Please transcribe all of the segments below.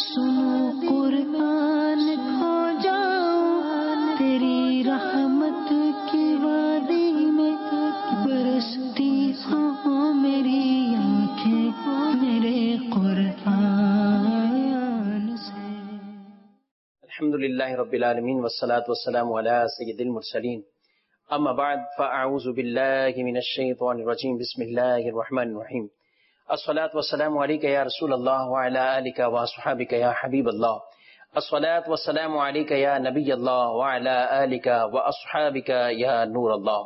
سنو قرآن کھو جاؤں تیری رحمت کی وادی میں، برستی ہوں میری آنکھیں میرے قرآن سے۔ الحمدللہ رب العالمین والصلاة والسلام علی سید المرسلین، اما بعد فاعوذ باللہ من الشیطان الرجیم، بسم اللہ الرحمن الرحیم۔ الصلاة والسلام علیک یا رسول اللہ وعلی آلک واصحابک یا حبیب اللہ، الصلاة والسلام علیک یا نبی اللہ وعلی آلک واصحابک یا نور اللہ۔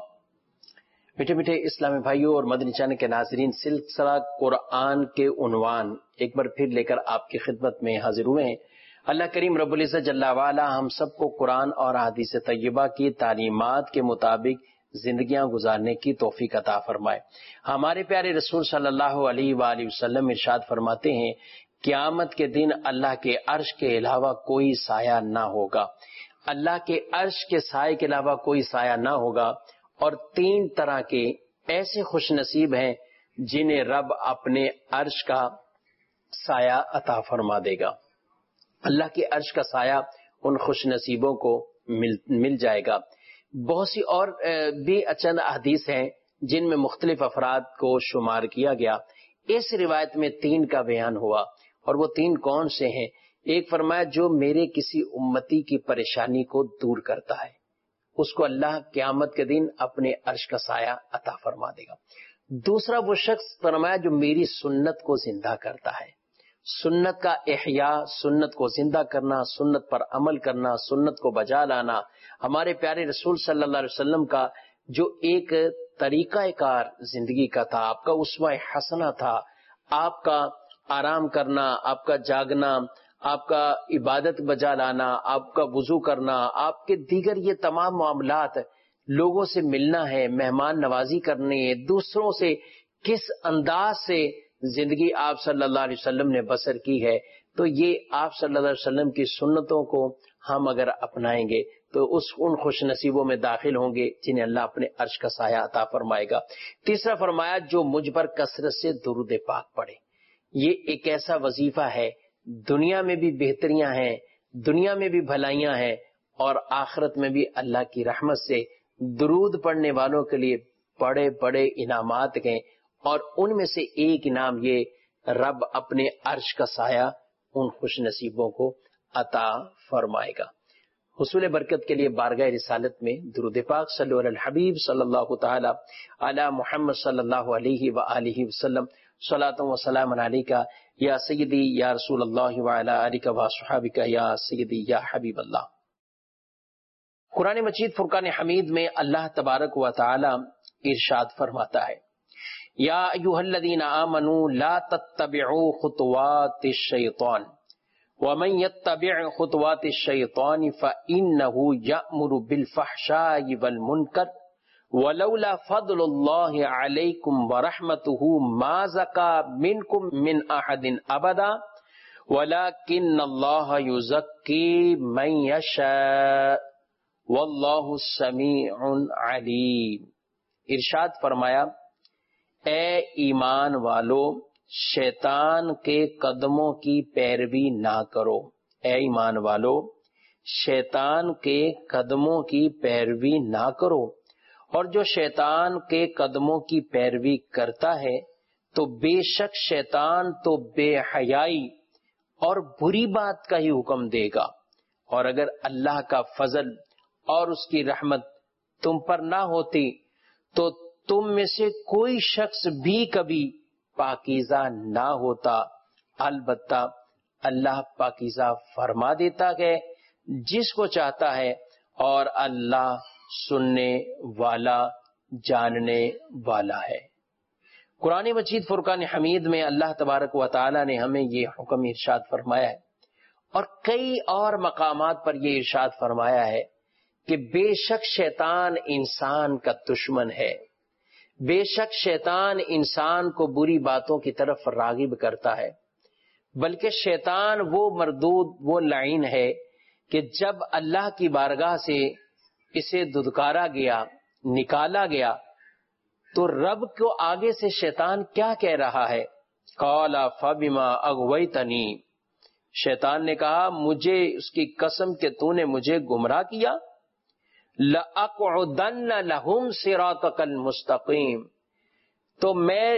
میٹھے میٹھے اسلامی بھائیوں اور مدنی چینل کے ناظرین، سلسلہ قرآن کے عنوان ایک بار پھر لے کر آپ کی خدمت میں حاضر ہوئے ہیں۔ اللہ کریم رب العزت جل وعلا ہم سب کو قرآن اور حدیث طیبہ کی تعلیمات کے مطابق زندگیاں گزارنے کی توفیق عطا فرمائے۔ ہمارے پیارے رسول صلی اللہ علیہ وآلہ وسلم ارشاد فرماتے ہیں، قیامت کے دن اللہ کے عرش کے علاوہ کوئی سایہ نہ ہوگا، اللہ کے عرش کے سائے کے علاوہ کوئی سایہ نہ ہوگا، اور تین طرح کے ایسے خوش نصیب ہیں جنہیں رب اپنے عرش کا سایہ عطا فرما دے گا۔ اللہ کے عرش کا سایہ ان خوش نصیبوں کو مل جائے گا۔ بہت سی اور بھی چند احادیث ہیں جن میں مختلف افراد کو شمار کیا گیا۔ اس روایت میں تین کا بیان ہوا، اور وہ تین کون سے ہیں؟ ایک فرمایا، جو میرے کسی امتی کی پریشانی کو دور کرتا ہے اس کو اللہ قیامت کے دن اپنے عرش کا سایہ عطا فرما دے گا۔ دوسرا وہ شخص فرمایا جو میری سنت کو زندہ کرتا ہے، سنت کا احیاء، سنت کو زندہ کرنا، سنت پر عمل کرنا، سنت کو بجا لانا، ہمارے پیارے رسول صلی اللہ علیہ وسلم کا جو ایک طریقہ کار زندگی کا تھا، آپ کا اسوہ حسنہ تھا، آپ کا آرام کرنا، آپ کا جاگنا، آپ کا عبادت بجا لانا، آپ کا وضو کرنا، آپ کے دیگر یہ تمام معاملات، لوگوں سے ملنا ہے، مہمان نوازی کرنی ہے، دوسروں سے کس انداز سے زندگی آپ صلی اللہ علیہ وسلم نے بسر کی ہے، تو یہ آپ صلی اللہ علیہ وسلم کی سنتوں کو ہم اگر اپنائیں گے تو ان خوش نصیبوں میں داخل ہوں گے جنہیں اللہ اپنے عرش کا سایہ عطا فرمائے گا۔ تیسرا فرمایا، جو مجھ پر کثرت سے درود پاک پڑھے۔ یہ ایک ایسا وظیفہ ہے، دنیا میں بھی بہتریاں ہیں، دنیا میں بھی بھلائیاں ہیں، اور آخرت میں بھی اللہ کی رحمت سے درود پڑھنے والوں کے لیے بڑے بڑے انعامات ہیں، اور ان میں سے ایک انعام یہ، رب اپنے عرش کا سایہ ان خوش نصیبوں کو عطا فرمائے گا۔ حصول برکت کے لیے بارگاہ رسالت میں درود پاک صلی علی الحبیب صلی اللہ تعالی علی محمد صلی اللہ علیہ وآلہ وسلم، صلاۃ و سلام علیکہ یا سیدی یا رسول اللہ وعلی آلہ وصحبہ یا سیدی یا حبیب اللہ۔ قرآن مجید فرقان حمید میں اللہ تبارک و تعالی ارشاد فرماتا ہے، یا ایھا الذین آمنوا لا تتبعوا خطوات الشیطان ومن يتبع خطوات الشیطان فإنه یأمر بالفحشاء والمنکر ولولا فضل اللہ علیکم ورحمتہ ما زکى منکم من احد ابدا ولکن اللہ یزکی من یشاء واللہ سمیع علیم۔ ارشاد فرمایا، اے ایمان والو، شیطان کے قدموں کی پیروی نہ کرو۔ اے ایمان والو، شیطان کے قدموں کی پیروی نہ کرو، اور جو شیطان کے قدموں کی پیروی کرتا ہے تو بے شک شیطان تو بے حیائی اور بری بات کا ہی حکم دے گا، اور اگر اللہ کا فضل اور اس کی رحمت تم پر نہ ہوتی تو تم میں سے کوئی شخص بھی کبھی پاکیزہ نہ ہوتا۔ البتہ اللہ پاکیزہ فرما دیتا ہے جس کو چاہتا ہے، اور اللہ سننے والا، جاننے والا ہے۔ قرآن مجید فرقان حمید میں اللہ تبارک و تعالی نے ہمیں یہ حکم ارشاد فرمایا ہے، اور کئی اور مقامات پر یہ ارشاد فرمایا ہے کہ بے شک شیطان انسان کا دشمن ہے، بے شک شیطان انسان کو بری باتوں کی طرف راغب کرتا ہے، بلکہ شیطان وہ مردود، وہ لعین ہے کہ جب اللہ کی بارگاہ سے اسے دھتکارا گیا، نکالا گیا، تو رب کو آگے سے شیطان کیا کہہ رہا ہے؟ قال فبما اغویتنی، شیطان نے کہا مجھے اس کی قسم کہ تو نے مجھے گمراہ کیا، لَأَقْعُدَنَّ لَهُمْ صِرَاطَكَ الْمُسْتَقِيمَ، تو میں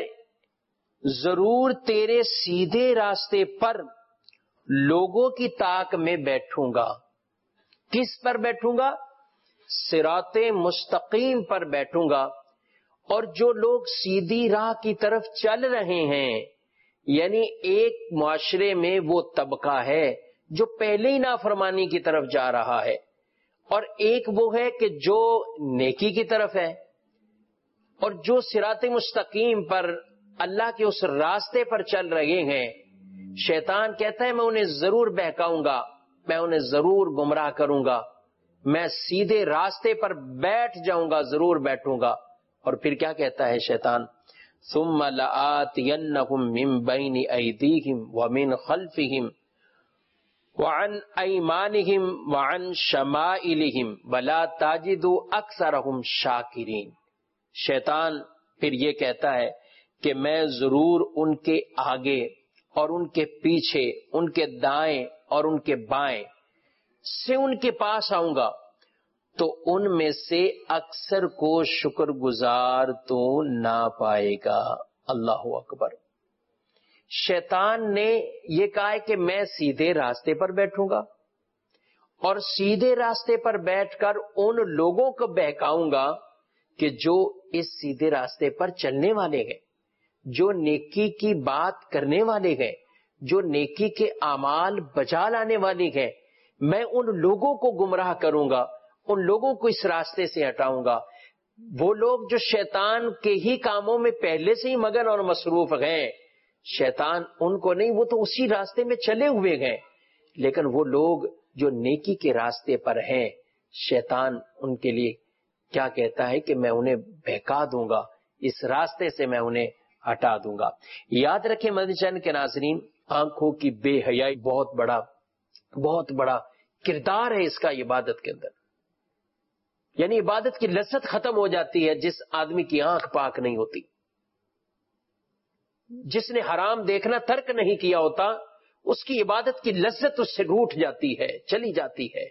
ضرور تیرے سیدھے راستے پر لوگوں کی طاق میں بیٹھوں گا۔ کس پر بیٹھوں گا؟ صراط مستقیم پر بیٹھوں گا۔ اور جو لوگ سیدھی راہ کی طرف چل رہے ہیں، یعنی ایک معاشرے میں وہ طبقہ ہے جو پہلے ہی نافرمانی کی طرف جا رہا ہے، اور ایک وہ ہے کہ جو نیکی کی طرف ہے، اور جو صراط مستقیم پر اللہ کے اس راستے پر چل رہے ہیں، شیطان کہتا ہے میں انہیں ضرور بہکاؤں گا، میں انہیں ضرور گمراہ کروں گا، میں سیدھے راستے پر بیٹھ جاؤں گا، ضرور بیٹھوں گا۔ اور پھر کیا کہتا ہے شیطان؟ ثم لآتینہم من بین ایدیہم ومن خلفہم وعن ایمانہم وعن شمائلہم ولا تجد اکثرہم شاکرین۔ شیطان پھر یہ کہتا ہے کہ میں ضرور ان کے آگے اور ان کے پیچھے، ان کے دائیں اور ان کے بائیں سے ان کے پاس آؤں گا، تو ان میں سے اکثر کو شکر گزار تو نہ پائے گا۔ اللہ اکبر۔ شیطان نے یہ کہا ہے کہ میں سیدھے راستے پر بیٹھوں گا، اور سیدھے راستے پر بیٹھ کر ان لوگوں کو بہکاؤں گا کہ جو اس سیدھے راستے پر چلنے والے ہیں، جو نیکی کی بات کرنے والے ہیں، جو نیکی کے اعمال بجا لانے والے ہیں، میں ان لوگوں کو گمراہ کروں گا، ان لوگوں کو اس راستے سے ہٹاؤں گا۔ وہ لوگ جو شیطان کے ہی کاموں میں پہلے سے ہی مگن اور مصروف ہیں، شیطان ان کو نہیں، وہ تو اسی راستے میں چلے ہوئے ہیں، لیکن وہ لوگ جو نیکی کے راستے پر ہیں، شیطان ان کے لیے کیا کہتا ہے کہ میں انہیں بہکا دوں گا، اس راستے سے میں انہیں ہٹا دوں گا۔ یاد رکھیں مدنی چینل کے ناظرین، آنکھوں کی بے حیائی بہت بڑا کردار ہے اس کا عبادت کے اندر، یعنی عبادت کی لذت ختم ہو جاتی ہے جس آدمی کی آنکھ پاک نہیں ہوتی، جس نے حرام دیکھنا ترک نہیں کیا ہوتا، اس کی عبادت کی لذت اس سے روٹھ جاتی ہے، چلی جاتی ہے۔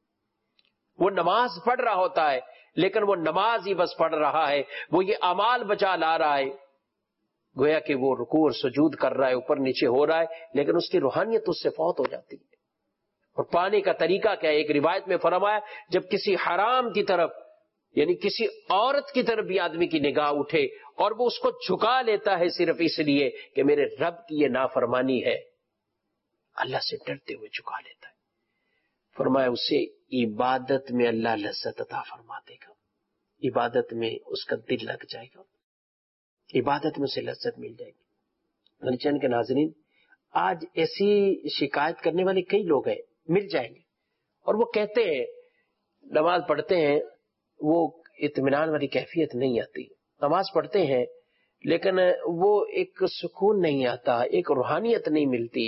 وہ نماز پڑھ رہا ہوتا ہے لیکن وہ نماز ہی بس پڑھ رہا ہے، وہ یہ اعمال بچا لا رہا ہے، گویا کہ وہ رکوع اور سجود کر رہا ہے، اوپر نیچے ہو رہا ہے، لیکن اس کی روحانیت اس سے فوت ہو جاتی ہے۔ اور پانے کا طریقہ کیا ہے؟ ایک روایت میں فرمایا جب کسی حرام کی طرف، یعنی کسی عورت کی طرف بھی آدمی کی نگاہ اٹھے اور وہ اس کو جھکا لیتا ہے صرف اس لیے کہ میرے رب کی یہ نافرمانی ہے، اللہ سے ڈرتے ہوئے جھکا لیتا ہے، فرمایا اسے عبادت میں اللہ لذت عطا فرما دے گا، عبادت میں اس کا دل لگ جائے گا، عبادت میں اسے لذت مل جائے گی۔ غنیچین کے ناظرین، آج ایسی شکایت کرنے والے کئی لوگ ہیں، مل جائیں گے، اور وہ کہتے ہیں نماز پڑھتے ہیں، وہ اطمینان والی کیفیت نہیں آتی، نماز پڑھتے ہیں لیکن وہ ایک سکون نہیں آتا، ایک روحانیت نہیں ملتی،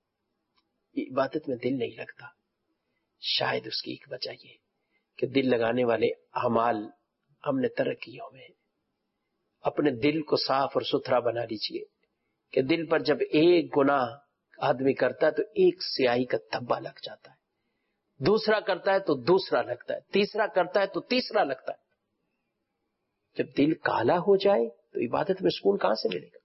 عبادت میں دل نہیں لگتا۔ شاید اس کی ایک وجہ یہ کہ دل لگانے والے اعمال ہم نے ترک کیے ہوئے ہیں۔ اپنے دل کو صاف اور ستھرا بنا لیجیے کہ دل پر جب ایک گناہ آدمی کرتا ہے تو ایک سیاہی کا دھبا لگ جاتا ہے، دوسرا کرتا ہے تو دوسرا لگتا ہے، تیسرا کرتا ہے تو تیسرا لگتا ہے۔ جب دل کالا ہو جائے تو عبادت میں سکون کہاں سے ملے گا؟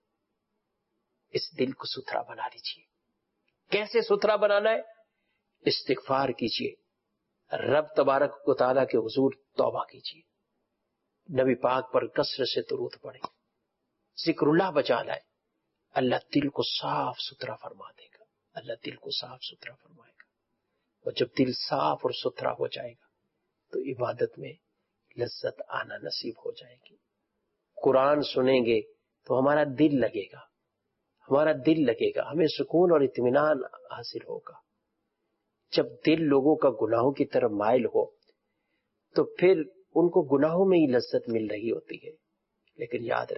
اس دل کو ستھرا بنا لیجیے۔ کیسے ستھرا بنانا ہے؟ استغفار کیجیے، رب تبارک و تعالیٰ کے حضور توبہ کیجیے، نبی پاک پر کثرت سے درود پڑھیں، ذکر اللہ بچا لائے، اللہ دل کو صاف ستھرا فرما دے گا، اللہ دل کو صاف ستھرا فرمائے گا۔ اور جب دل صاف اور ستھرا ہو جائے گا تو عبادت میں لذت آنا نصیب ہو جائے گی۔ قرآن سنیں گے تو ہمارا دل لگے گا، ہمارا دل لگے گا، ہمیں سکون اور اطمینان حاصل ہوگا۔ جب دل لوگوں کا گناہوں کی طرف مائل ہو تو پھر ان کو گناہوں میں ہی لذت مل رہی ہوتی ہے، لیکن یاد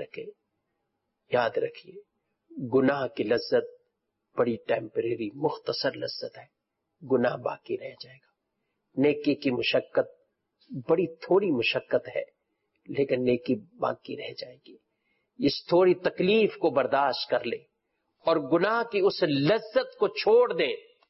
رکھیے گناہ کی لذت بڑی ٹیمپریری، مختصر لذت ہے، گناہ باقی رہ جائے گا۔ نیکی کی مشقت بڑی تھوڑی مشقت ہے لیکن نیکی باقی رہ جائے گی۔ اس تھوڑی تکلیف کو برداشت کر لے اور گناہ کی اس لذت کو چھوڑ دے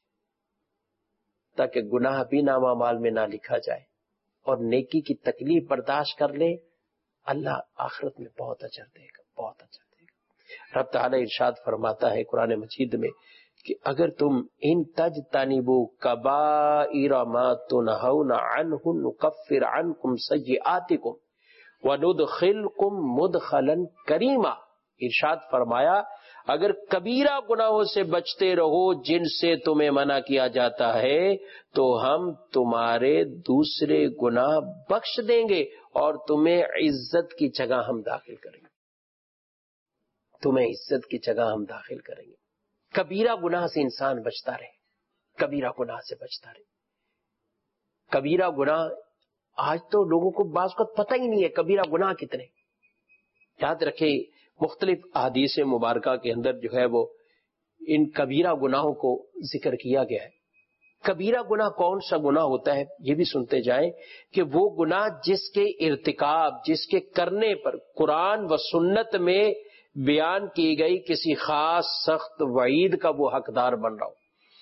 تاکہ گناہ بھی نامہ اعمال میں نہ لکھا جائے اور نیکی کی تکلیف برداشت کر لے. اللہ آخرت میں بہت اجر دے گا، بہت اجر دے گا. رب تعالی ارشاد فرماتا ہے قرآن مجید میں کہ اگر تم ان تجتنبوا کبائر ما تنہون عنہ نکفر عنکم سیئاتکم وندخلکم مدخلا کریما. ارشاد فرمایا اگر کبیرہ گناہوں سے بچتے رہو جن سے تمہیں منع کیا جاتا ہے تو ہم تمہارے دوسرے گناہ بخش دیں گے اور تمہیں عزت کی جگہ ہم داخل کریں گے. تمہیں عزت کی جگہ ہم داخل کریں گے. کبیرہ گناہ سے انسان بچتا رہے، کبیرہ گناہ سے بچتا رہے. کبیرہ گناہ آج تو لوگوں کو بعض وقت پتہ ہی نہیں ہے کبیرہ گناہ کتنے. یاد رکھے مختلف احادیث مبارکہ کے اندر جو ہے وہ ان کبیرہ گناہوں کو ذکر کیا گیا ہے. کبیرہ گناہ کون سا گناہ ہوتا ہے یہ بھی سنتے جائیں کہ وہ گناہ جس کے ارتکاب، جس کے کرنے پر قرآن و سنت میں بیان کی گئی کسی خاص سخت وعید کا وہ حقدار بن رہا ہو،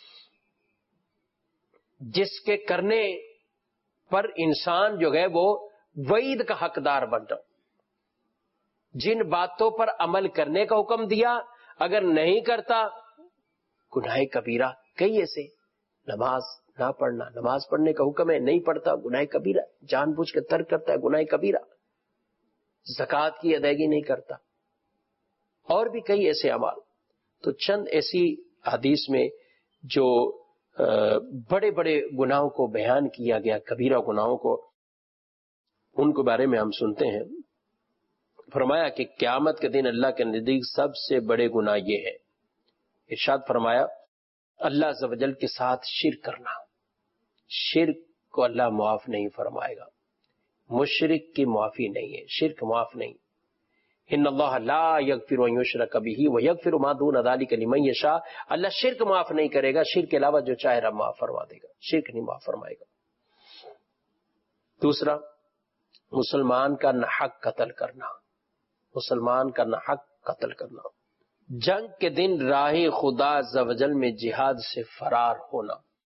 جس کے کرنے پر انسان جو ہے وہ وعید کا حقدار بن رہا ہو. جن باتوں پر عمل کرنے کا حکم دیا اگر نہیں کرتا گناہ کبیرہ. کئی ایسے نماز نہ پڑھنا، نماز پڑھنے کا حکم ہے نہیں پڑھتا گناہ کبیرہ، جان بوجھ کے ترک کرتا ہے گناہ کبیرہ. زکوٰۃ کی ادائیگی نہیں کرتا، اور بھی کئی ایسے اعمال. تو چند ایسی حدیث میں جو بڑے بڑے گناہوں کو بیان کیا گیا، کبیرہ گناہوں کو، ان کے بارے میں ہم سنتے ہیں. فرمایا کہ قیامت کے دن اللہ کے نزدیک سب سے بڑے گناہ یہ ہے. ارشاد فرمایا اللہ عز و جل کے ساتھ شرک کرنا. شرک کو اللہ معاف نہیں فرمائے گا، مشرک کی معافی نہیں ہے، شرک معاف نہیں. ان اللہ لا یغفر ان یشرک بہ ویغفر ما دون ذلک لمن یشاء. اللہ شرک معاف نہیں کرے گا، شرک کے علاوہ جو چاہے رب معاف فرما دے گا، شرک نہیں معاف فرمائے گا. دوسرا، مسلمان کا ناحق قتل کرنا. مسلمان کا ناحق قتل کرنا. جنگ کے دن راہ خدا عز و جل میں جہاد سے فرار ہونا.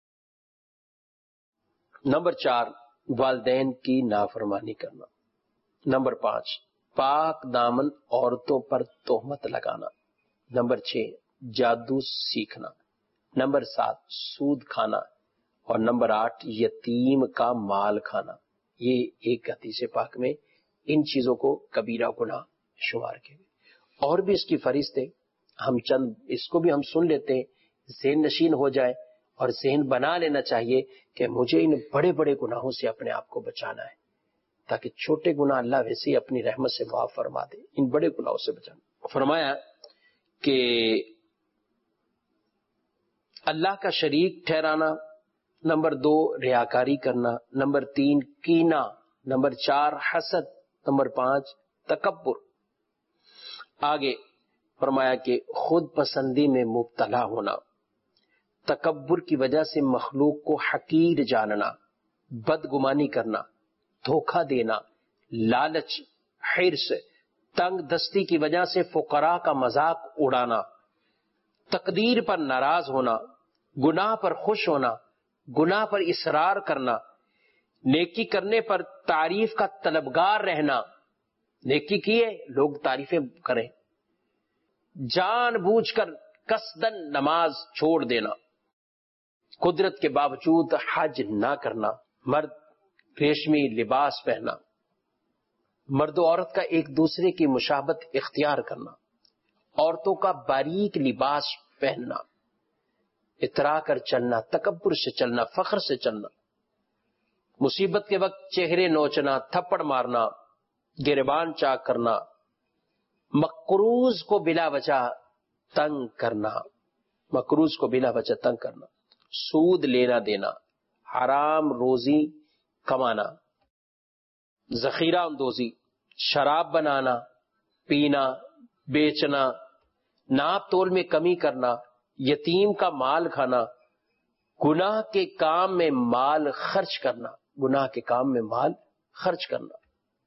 نمبر 4، والدین کی نافرمانی کرنا. نمبر 5، پاک دامن عورتوں پر تہمت لگانا. نمبر 6، جادو سیکھنا. نمبر 7، سود کھانا. اور نمبر 8، یتیم کا مال کھانا. یہ ایک حدیث پاک میں ان چیزوں کو کبیرہ گناہ شمار کیے گئے. اور بھی اس کی فہرست ہے، ہم چند اس کو بھی ہم سن لیتے ہیں، ذہن نشین ہو جائے اور ذہن بنا لینا چاہیے کہ مجھے ان بڑے بڑے گناہوں سے اپنے آپ کو بچانا ہے، تاکہ چھوٹے گناہ اللہ ویسے ہی اپنی رحمت سے معاف فرما دے. ان بڑے گناہوں سے بچانا. فرمایا کہ اللہ کا شریک ٹھہرانا. نمبر 2، ریاکاری کرنا. نمبر 3، کینہ. نمبر 4، حسد. نمبر 5، تکبر. آگے فرمایا کہ خود پسندی میں مبتلا ہونا. تکبر کی وجہ سے مخلوق کو حقیر جاننا، بدگمانی کرنا، دھوکہ دینا، لالچ، حرص، تنگ دستی کی وجہ سے فقراء کا مذاق اڑانا، تقدیر پر ناراض ہونا، گناہ پر خوش ہونا، گناہ پر اصرار کرنا، نیکی کرنے پر تعریف کا طلبگار رہنا. نیکی کیے لوگ تعریفیں کریں، جان بوجھ کر قصدن نماز چھوڑ دینا، قدرت کے باوجود حج نہ کرنا، مرد ریشمی لباس پہنا، مرد و عورت کا ایک دوسرے کی مشابہت اختیار کرنا، عورتوں کا باریک لباس پہننا، اترا کر چلنا، تکبر سے چلنا، فخر سے چلنا، مصیبت کے وقت چہرے نوچنا، تھپڑ مارنا، گریبان چاک کرنا، مقروض کو بلا وجہ تنگ کرنا، مقروض کو بلا وجہ تنگ کرنا، سود لینا دینا، حرام روزی کمانا، ذخیرہ اندوزی، شراب بنانا، پینا، بیچنا، ناپ تول میں کمی کرنا، یتیم کا مال کھانا، گناہ کے کام میں مال خرچ کرنا، گناہ کے کام میں مال خرچ کرنا،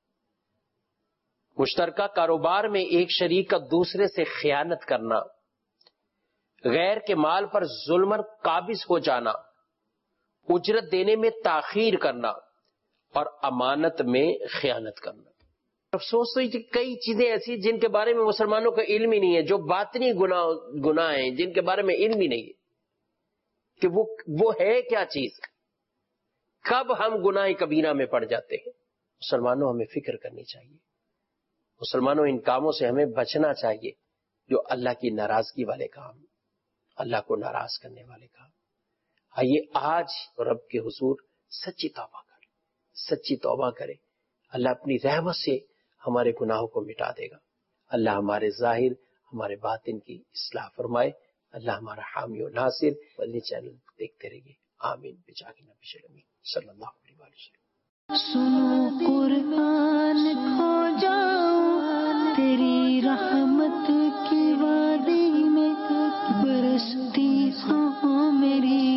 مشترکہ کاروبار میں ایک شریک کا دوسرے سے خیانت کرنا، غیر کے مال پر ظلمن قابض ہو جانا، اجرت دینے میں تاخیر کرنا اور امانت میں خیانت کرنا۔ افسوس تو کئی چیزیں ایسی جن کے بارے میں مسلمانوں کا علم ہی نہیں ہے، جو باطنی گناہ ہیں جن کے بارے میں علم ہی نہیں ہے کہ وہ ہے کیا چیز، کب ہم گناہ کبیرہ میں پڑ جاتے ہیں۔ مسلمانوں ہمیں فکر کرنی چاہیے، مسلمانوں ان کاموں سے ہمیں بچنا چاہیے جو اللہ کی ناراضگی والے کام، اللہ کو ناراض کرنے والے کام۔ آئیے آج رب کے حضور سچی توبہ کرے، اللہ اپنی رحمت سے ہمارے گناہوں کو مٹا دے گا، اللہ ہمارے ظاہر ہمارے باطن کی اصلاح فرمائے، اللہ ہمارا حامی و ناصر۔ مدنی چینل دیکھتے رہیے، آمین بجاہ نبی صلی اللہ علیہ وسلم۔ سنو قرآن کھو جاؤ تیری رحمت کی وادی میں، برستی ہوں میری